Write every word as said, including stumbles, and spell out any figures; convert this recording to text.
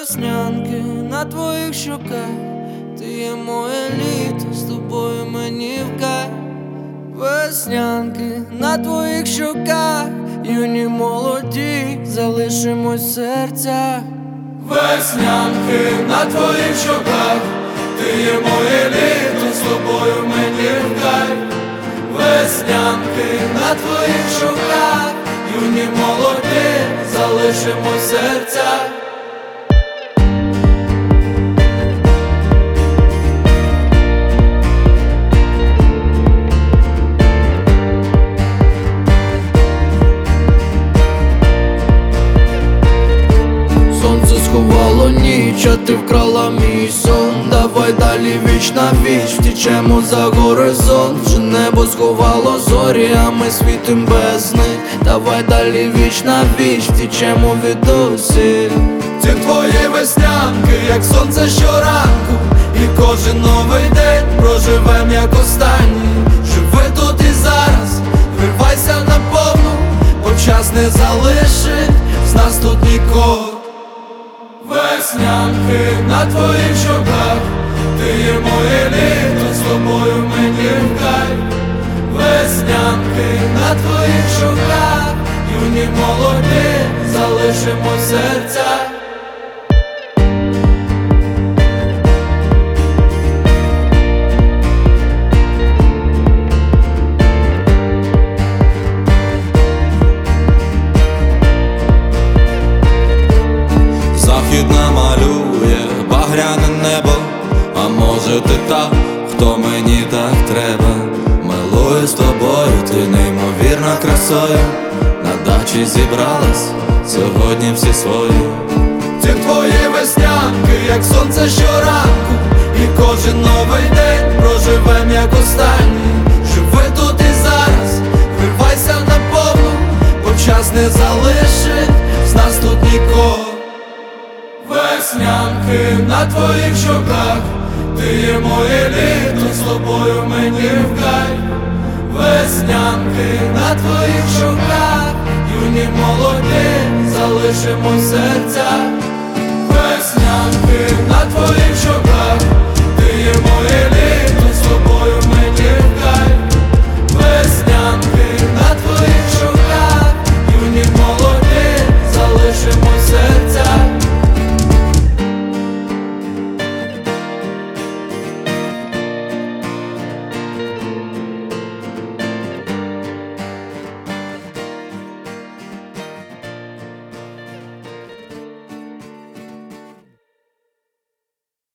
Веснянки на твоїх щоках, ти є моє літо, з тобою мені в кайф. Веснянки на твоїх щоках, юні молоді, залишимось в серцях. Веснянки на твоїх щоках, ти є моє літо, з тобою мені в кайф. Веснянки на твоїх щоках, юні молоді, залишимось в серцях. Сховало ніч, а ти вкрала мій сон. Давай далі віч на віч, втічемо за горизонт. Вже небо сховало зорі, а ми світим без них. Давай далі віч на віч, втічемо від усіх. Ці твої веснянки, як сонце щоранку, і кожен новий день проживем як останній. Живи тут і зараз, вирвайся наповну, бо час не залишить з нас тут нікого. Веснянки на твоїх щоках, ти є моє літо, з тобою мені в кайф. Веснянки на твоїх щоках, юні молоді, залишимо в серцях. Захід намалює багряне небо, а може ти та, хто мені так треба. Милую з тобою, ти неймовірна красою. На дачі зібралась сьогодні всі свої. Ці твої веснянки, як сонце щоранку, і кожен новий день проживем як останній. Живи тут і зараз, вирвайся наповну, бо час не залишить з нас тут нікого. Веснянки на твоїх щоках, ти є моє літо, з тобою мені в кайф. Веснянки на твоїх щоках, юні молоді, залишимо в серцях. Веснянки на твоїх